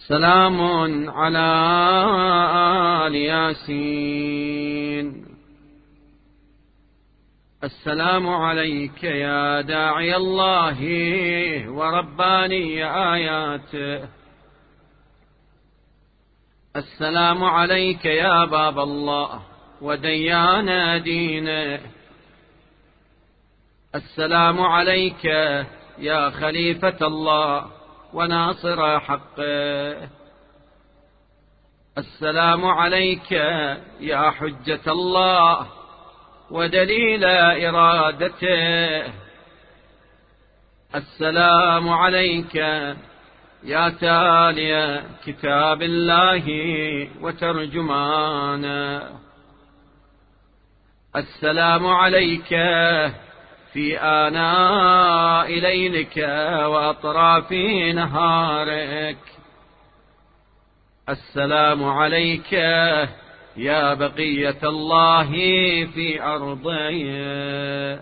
سلام على آل ياسين. السلام عليك يا داعي الله ورباني آياته. السلام عليك يا باب الله وديان دينه. السلام عليك يا خليفة الله وناصر حقه. السلام عليك يا حجة الله ودليل إرادته. السلام عليك يا تالي كتاب الله وترجمانه. السلام عليك في آناء ليلك وأطراف نهارك. السلام عليك يا بقية الله في أرضه.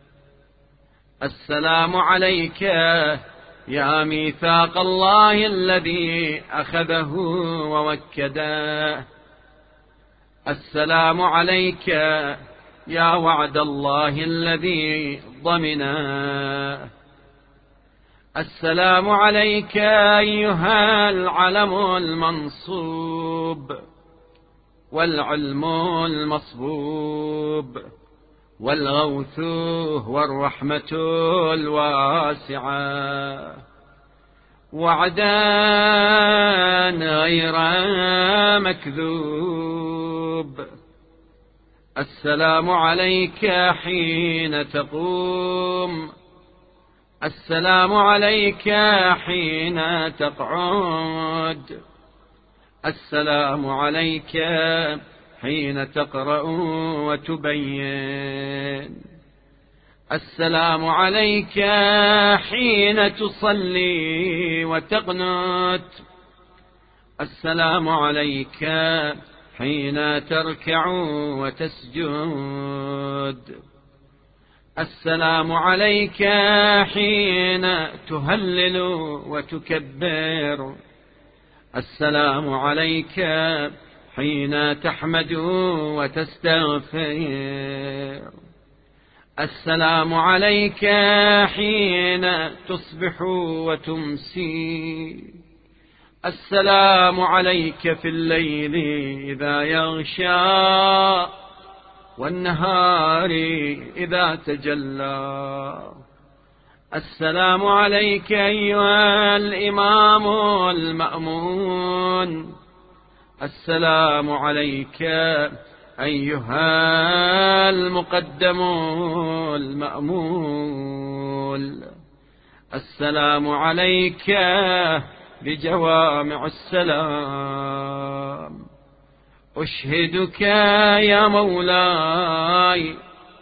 السلام عليك يا ميثاق الله الذي أخذه ووكده. السلام عليك يا وعد الله الذي ضمنه. السلام عليك أيها العلم المنصوب والعلم المصبوب والغوث والرحمة الواسعة، وعدا غير مكذوب. السلام عليك حين تقوم. السلام عليك حين تقعد. السلام عليك حين تقرأ وتبين. السلام عليك حين تصلي وتقنت. السلام عليك حين تركع وتسجد. السلام عليك حين تهلل وتكبر. السلام عليك حين تحمد وتستغفر. السلام عليك حين تصبح وتمسي. السلام عليك في الليل إذا يغشى والنهار إذا تجلى. السلام عليك أيها الإمام المأمون. السلام عليك أيها المقدم المأمول. السلام عليك بجوامع السلام. أشهدك يا مولاي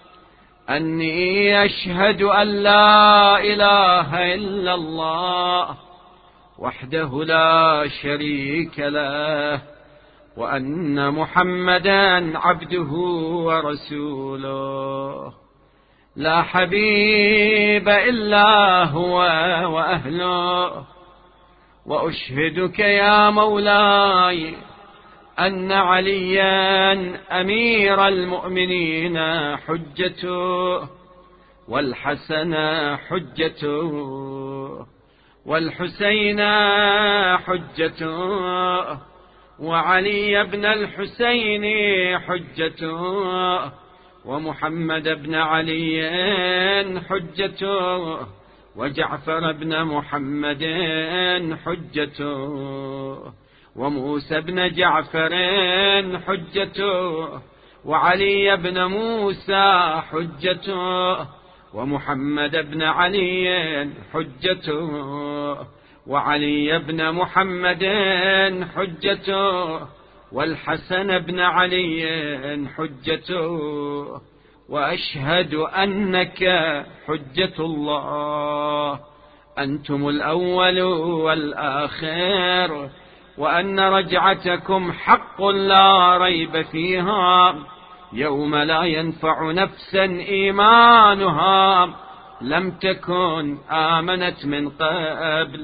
أني أشهد أن لا إله إلا الله وحده لا شريك له، وأن محمدا عبده ورسوله، لا حبيب إلا هو وأهله. وأشهدك يا مولاي أن عليا أمير المؤمنين حجته، والحسن حجته، والحسين حجته، وعلي بن الحسين حجته، ومحمد بن علي حجته، وجعفر بن محمد حجته، وموسى بن جعفر حجته، وعلي بن موسى حجته، ومحمد بن علي حجته، وعلي بن محمد حجته، والحسن بن علي حجته. وأشهد أنك حجة الله، أنتم الأول والآخر، وأن رجعتكم حق لا ريب فيها، يوم لا ينفع نفسا إيمانها لم تكن آمنت من قبل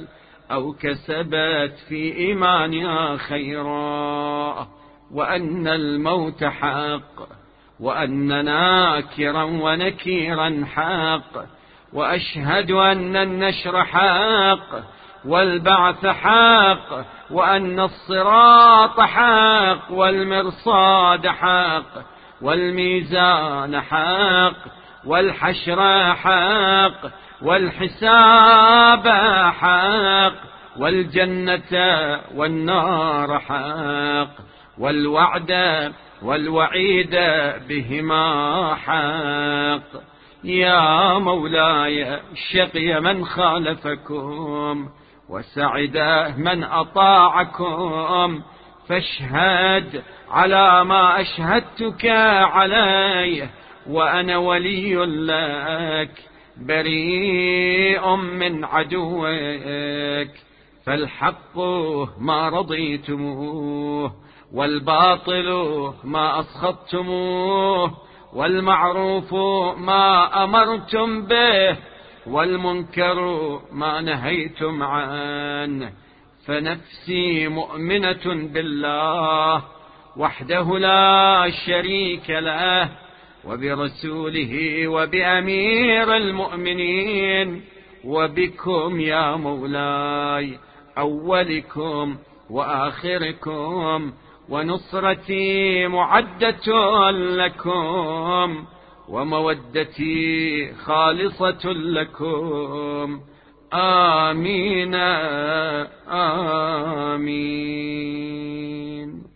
أو كسبت في إيمانها خيرا، وأن الموت حق، وأن ناكرا ونكيرا حق، وأشهد أن النشر حق، والبعث حق، وأن الصراط حق، والمرصاد حق، والميزان حق، والحشر حق، والحساب حق، والجنة والنار حق، والوعد والوعيد بهما حق. يا مولاي شقي من خالفكم، وسعد من أطاعكم، فاشهد على ما أشهدتك عليه، وأنا ولي لك بريء من عدوك. فالحق ما رضيتموه، والباطل ما أسخطتموه، والمعروف ما أمرتم به، والمنكر ما نهيتم عنه. فنفسي مؤمنة بالله وحده لا شريك له، وبرسوله وبأمير المؤمنين، وبكم يا مولاي أولكم وآخركم، ونصرتي معدة لكم، ومودتي خالصة لكم. آمين آمين.